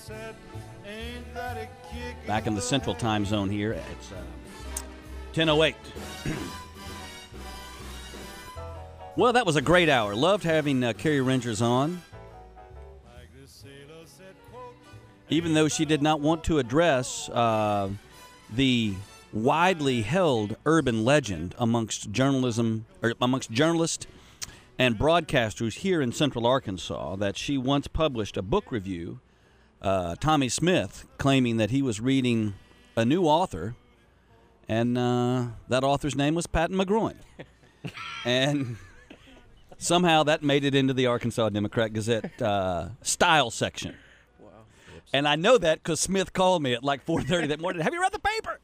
Back in the Central Time Zone here. It's 10:08. Well, that was a great hour. Loved having Carrie Rangers on. Even though she did not want to address the widely held urban legend amongst journalists and broadcasters here in Central Arkansas that she once published a book review, Tommy Smith, claiming that he was reading a new author, and that author's name was Patton McGroin. And somehow that made it into the Arkansas Democrat-Gazette style section. Wow. And I know that because Smith called me at like 4:30 that morning. Have you read the paper?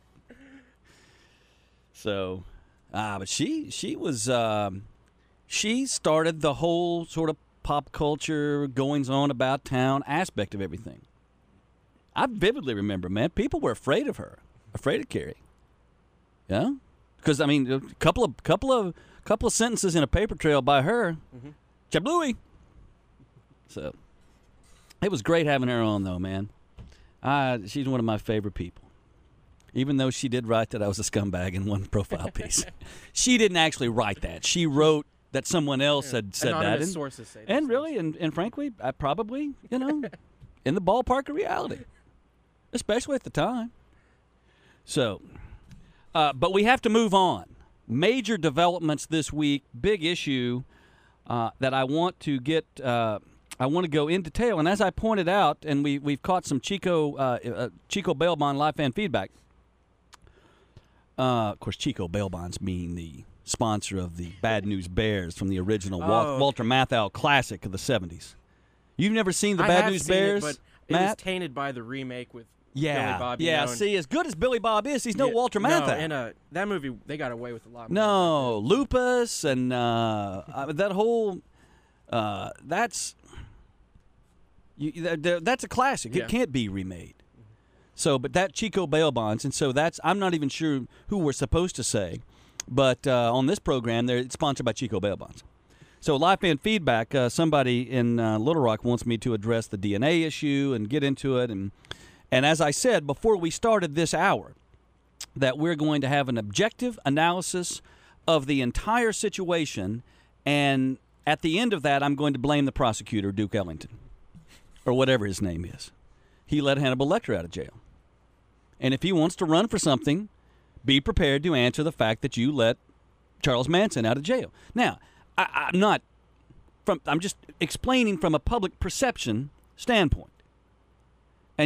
So, but she was she started the whole sort of pop culture goings on about town aspect of everything. I vividly remember, man, people were afraid of her, afraid of Carrie. Yeah, because I mean, a couple of sentences in a paper trail by her, Chablooey. So it was great having her on, though, man. She's one of my favorite people. Even though she did write that I was a scumbag in one profile piece. She didn't actually write that. She wrote that someone else had said Anonymous that. Sources say And really, and frankly, I probably, in the ballpark of reality. Especially at the time. So, but we have to move on. Major developments this week, big issue that I want to get, I want to go in detail. And as I pointed out, and we've caught some Chico Bail Bond live fan feedback. Of course, Chico Bail Bonds being the sponsor of the Bad News Bears from the original Walter Matthau classic of the 70s. You've never seen the Bad News Bears, it, but Matt? It was tainted by the remake with Billy Bob. See, as good as Billy Bob is, he's no Walter Matthau. No, and that movie, they got away with a lot more. No, Lupus and that whole that's a classic. Yeah. It can't be remade. So, but that Chico Bail Bonds, and so I'm not even sure who we're supposed to say, but on this program, it's sponsored by Chico Bail Bonds. So, live fan feedback, somebody in Little Rock wants me to address the DNA issue and get into it, and as I said before we started this hour, that we're going to have an objective analysis of the entire situation, and at the end of that, I'm going to blame the prosecutor, Duke Ellington, or whatever his name is. He let Hannibal Lecter out of jail. And if he wants to run for something, be prepared to answer the fact that you let Charles Manson out of jail. Now, I'm just explaining from a public perception standpoint. And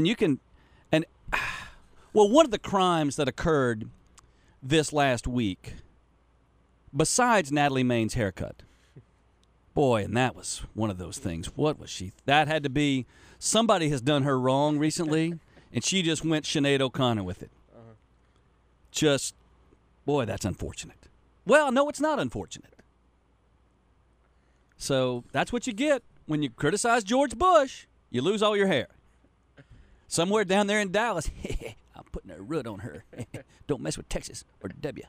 one of the crimes that occurred this last week, besides Natalie Maine's haircut, boy, and that was one of those things. What was she? That had to be, somebody has done her wrong recently, and she just went Sinead O'Connor with it. Just, boy, that's unfortunate. Well, no, it's not unfortunate. So that's what you get when you criticize George Bush. You lose all your hair. Somewhere down there in Dallas, I'm putting a root on her. Don't mess with Texas or W.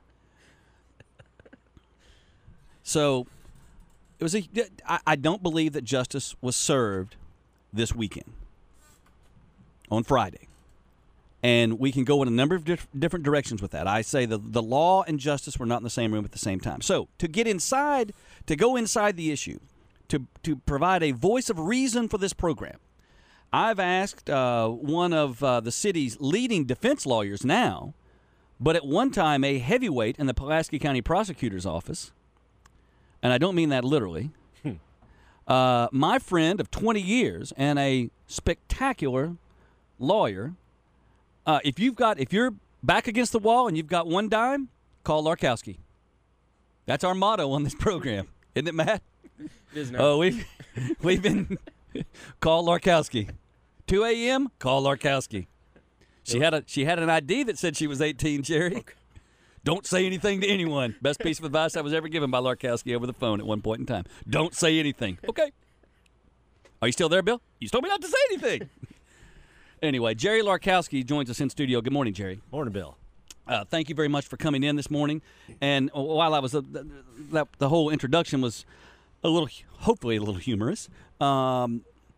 So I don't believe that justice was served this weekend, on Friday. And we can go in a number of different directions with that. I say the law and justice were not in the same room at the same time. So to go inside the issue, to provide a voice of reason for this program, I've asked one of the city's leading defense lawyers now, but at one time a heavyweight in the Pulaski County Prosecutor's Office, and I don't mean that literally, my friend of 20 years and a spectacular lawyer. If you're back against the wall and you've got one dime, call Larkowski. That's our motto on this program, isn't it, Matt? It is now. Oh, we've been call Larkowski. 2 a.m. Call Larkowski. She had an ID that said she was 18, Jerry. Okay. Don't say anything to anyone. Best piece of advice I was ever given by Larkowski over the phone at one point in time. Don't say anything. Okay. Are you still there, Bill? You told me not to say anything. Anyway, Jerry Larkowski joins us in studio. Good morning, Jerry. Morning, Bill. Thank you very much for coming in this morning. And while I was the whole introduction was hopefully a little humorous.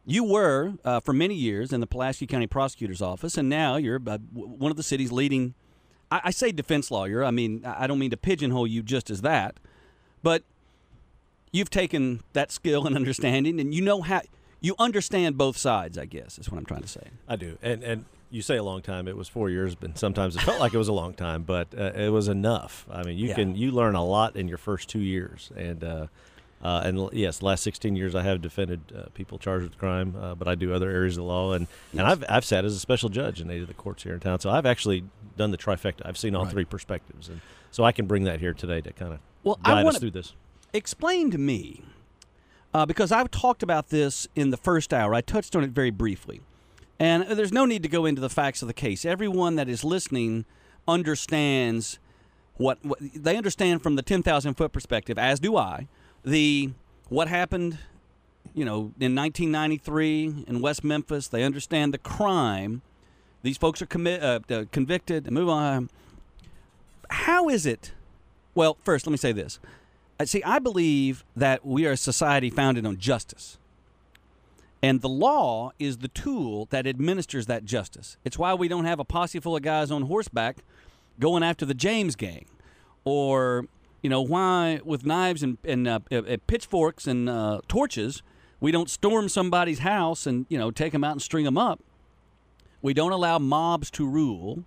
You were, for many years, in the Pulaski County Prosecutor's Office, and now you're one of the city's leading, I say defense lawyer. I mean, I don't mean to pigeonhole you just as that, but you've taken that skill and understanding, and you understand both sides, I guess, is what I'm trying to say. I do. And you say a long time. It was 4 years, but sometimes it felt like it was a long time, but it was enough. I mean, you learn a lot in your first 2 years. And yes, the last 16 years I have defended people charged with crime, but I do other areas of the law. And I've sat as a special judge in 8 of the courts here in town. So I've actually done the trifecta. I've seen all three perspectives. And so I can bring that here today to kind of guide us through this. Explain to me, because I've talked about this in the first hour. I touched on it very briefly. And there's no need to go into the facts of the case. Everyone that is listening understands what they understand from the 10,000-foot perspective, as do I. What happened, in 1993 in West Memphis. They understand the crime. These folks are convicted and move on. How is it? Well, first, let me say this. See, I believe that we are a society founded on justice. And the law is the tool that administers that justice. It's why we don't have a posse full of guys on horseback going after the James gang, or why with knives and pitchforks and torches we don't storm somebody's house and take them out and string them up. We don't allow mobs to rule.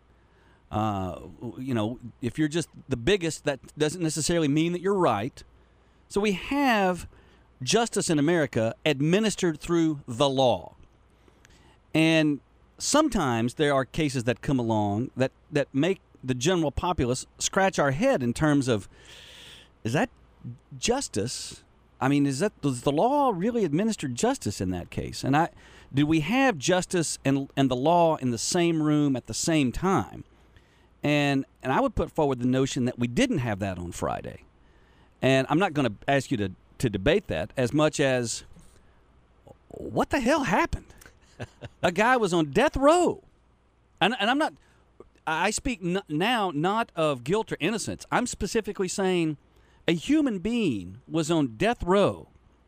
If you're just the biggest, that doesn't necessarily mean that you're right. So we have justice in America administered through the law. And sometimes there are cases that come along that make the general populace scratch our head in terms of, is that justice? I mean, does the law really administer justice in that case? And do we have justice and the law in the same room at the same time? And I would put forward the notion that we didn't have that on Friday. And I'm not going to ask you to debate that as much as, what the hell happened? A guy was on death row. And I'm not, I speak now not of guilt or innocence. I'm specifically saying a human being was on death row,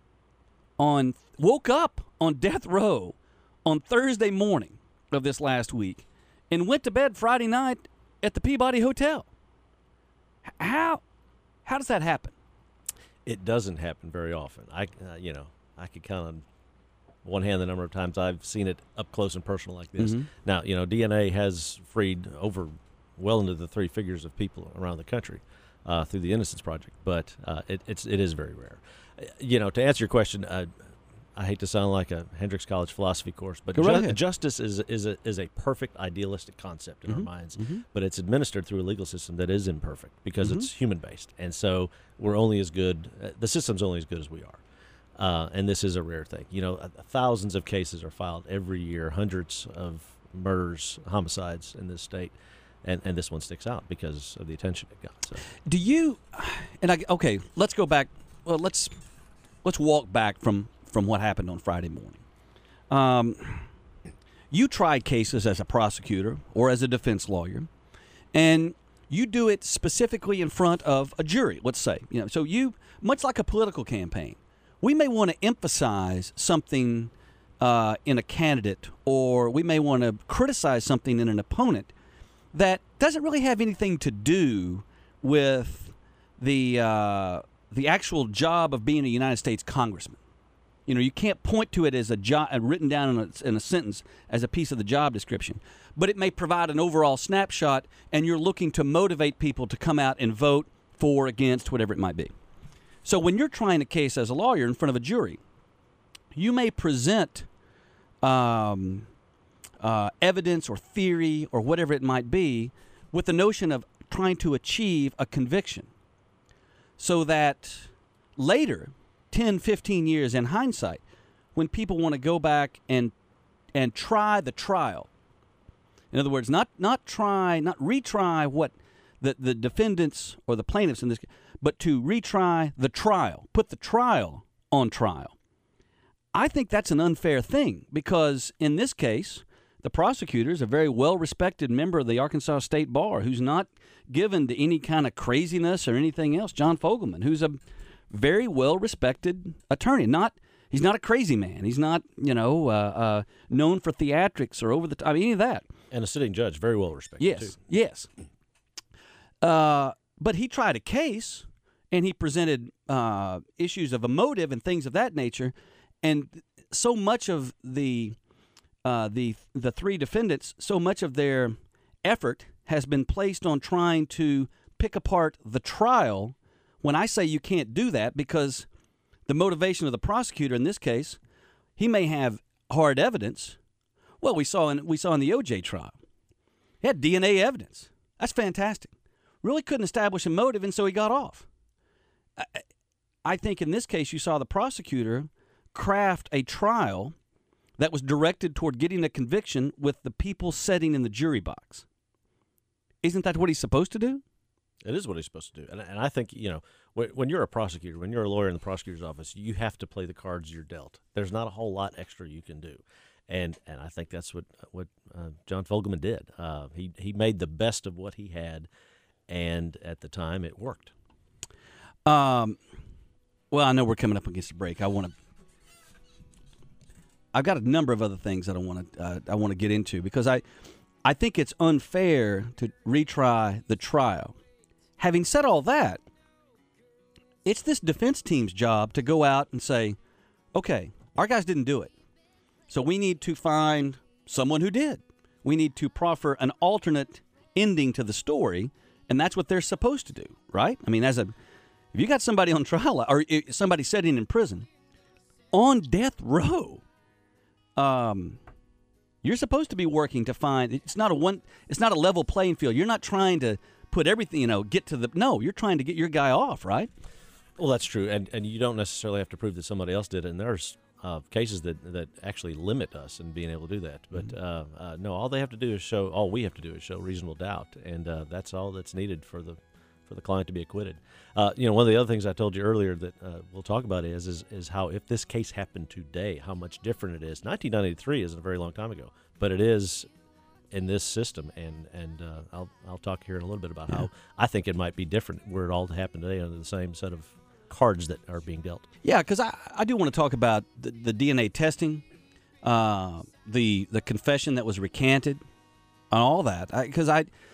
woke up on death row on Thursday morning of this last week and went to bed Friday night at the Peabody Hotel. How does that happen? It doesn't happen very often. I could count on one hand the number of times I've seen it up close and personal like this. Mm-hmm. Now, DNA has freed well into the 3 figures of people around the country through the Innocence Project, but it is very rare. To answer your question, I hate to sound like a Hendrix College philosophy course, but justice is a perfect idealistic concept in our minds, but it's administered through a legal system that is imperfect because it's human-based. And so we're only as good, the system's only as good as we are. And this is a rare thing. Thousands of cases are filed every year, hundreds of murders, homicides in this state, and this one sticks out because of the attention it got. So. Do you, let's go back, well, let's walk back from what happened on Friday morning. You tried cases as a prosecutor or as a defense lawyer, and you do it specifically in front of a jury, let's say. So you, much like a political campaign, we may want to emphasize something in a candidate, or we may want to criticize something in an opponent that doesn't really have anything to do with the actual job of being a United States congressman. You can't point to it as a job written down in a sentence as a piece of the job description, but it may provide an overall snapshot, and you're looking to motivate people to come out and vote for, against, whatever it might be. So when you're trying a case as a lawyer in front of a jury, you may present evidence or theory or whatever it might be with the notion of trying to achieve a conviction, so that later, 10, 15 years in hindsight, when people want to go back and try the trial, in other words, not retry what the defendants or the plaintiffs in this case, but to retry the trial, put the trial on trial. I think that's an unfair thing, because in this case, the prosecutor is a very well-respected member of the Arkansas State Bar who's not given to any kind of craziness or anything else. John Fogelman, who's a very well-respected attorney. He's not a crazy man. He's not, known for theatrics or over the top, any of that. And a sitting judge, very well respected, too. Yes. But he tried a case, and he presented issues of a motive and things of that nature. And so much of the three defendants, so much of their effort has been placed on trying to pick apart the trial, when I say you can't do that, because the motivation of the prosecutor in this case, he may have hard evidence. Well, we saw in the O.J. trial. He had DNA evidence. That's fantastic. Really couldn't establish a motive, and so he got off. I think in this case you saw the prosecutor craft a trial that was directed toward getting a conviction with the people sitting in the jury box. Isn't that what he's supposed to do? It is what he's supposed to do. And I think, when you're a prosecutor, when you're a lawyer in the prosecutor's office, you have to play the cards you're dealt. There's not a whole lot extra you can do. And I think that's what John Fogelman did. He made the best of what he had, and at the time it worked. Well, I know we're coming up against a break. I've got a number of other things that I want to get into, because I think it's unfair to retry the trial. Having said all that, it's this defense team's job to go out and say, okay, our guys didn't do it, so we need to find someone who did. We need to proffer an alternate ending to the story, and that's what they're supposed to do, right? I mean, if you got somebody on trial or somebody sitting in prison on death row, you're supposed to be working to find. It's not a level playing field. You're not trying to put everything, you're trying to get your guy off, right? Well, that's true, and you don't necessarily have to prove that somebody else did it. And there's cases that actually limit us in being able to do that. But no, all we have to do is show reasonable doubt, and that's all that's needed for the client to be acquitted. One of the other things I told you earlier that we'll talk about is how, if this case happened today, how much different it is. 1993 isn't a very long time ago, but it is in this system, and I'll talk here in a little bit about how I think it might be different were it all to happen today under the same set of cards that are being dealt. Yeah, because I do want to talk about the DNA testing, the confession that was recanted, and all that. Because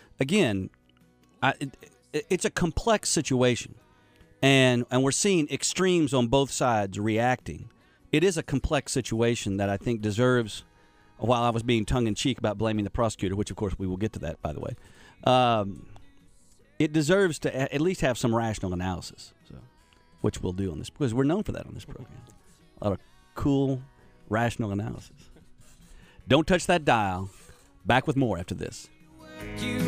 it's a complex situation, and we're seeing extremes on both sides reacting. It is a complex situation that I think deserves, while I was being tongue-in-cheek about blaming the prosecutor, which of course we will get to that, by the way, it deserves to at least have some rational analysis, which we'll do on this, because we're known for that on this program. A lot of cool, rational analysis. Don't touch that dial. Back with more after this.